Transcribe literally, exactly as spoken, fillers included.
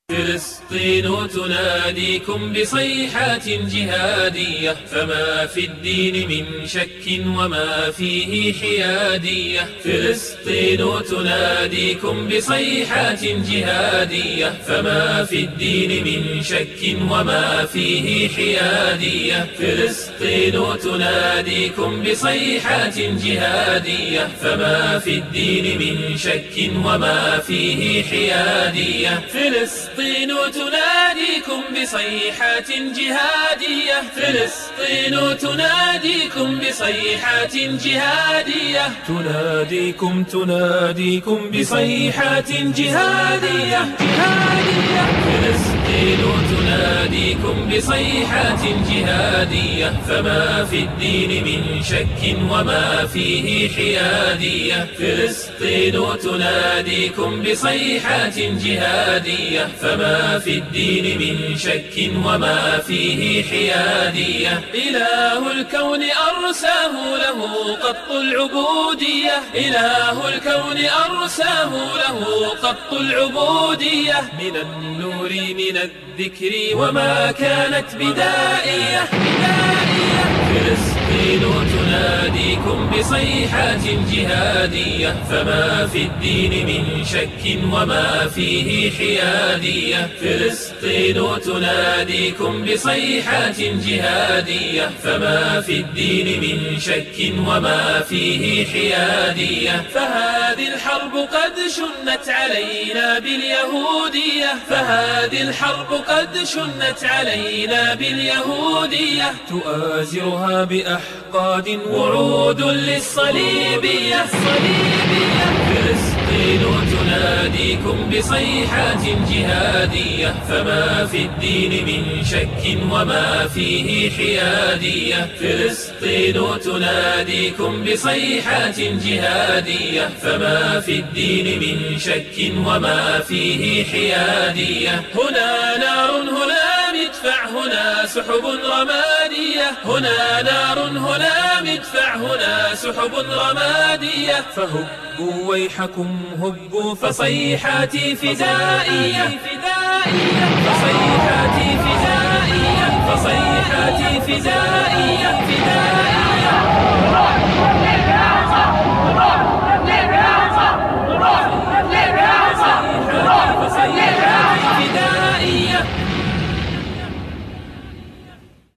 فلسطين تناديكم بصيحات جهادية، فما في الدين من شك وما فيه حيادية. فلسطين تناديكم بصيحات جهادية، فما في الدين من شك وما فيه حيادية. فلسطين تناديكم بصيحات جهادية، فما في الدين من شك وما فيه حيادية. فلسطين تناديكم بصيحات جهادية، فلسطين تناديكم بصيحات جهادية، تناديكم تناديكم بصيحات جهادية جهادية. فلسطين تناديكم بصيحات جهادية، فما في الدين من شك وما فيه حيادية. فلسطين تناديكم بصيحات جهادية، فما في الدين من شك وما فيه حيادية. إله الكون أرساه له قط العبودية، إله الكون أرساه له قط العبودية. من النور من الذكر وما كانت بدائية بدائية. فلسطين تناديكم بصيحات جهادية، فما في الدين من شك وما فيه حيادية. فلسطين تناديكم بصيحات جهادية، فما في الدين من شك وما فيه حيادية. فهذه الحرب قد شنت علينا باليهودية، فهذه الحرب قد شنت علينا باليهودية. تؤازرها بأحقاد وعود للصليبية الصليبية. فلسطين تناديكم بصيحات جهادية، فما في الدين من شك وما فيه حيادية. فلسطين تناديكم بصيحات جهادية، فما في الدين من شك وما فيه حيادية. هنا نار هنا مدفع هنا سحب رمادية، هنا نار هنا مدفع هنا سحب رمادية. فهبوا ويحكم هبوا فصيحاتي فدائية فدائية. فصيحاتي فدائية فصيحاتي فدائية فدائية.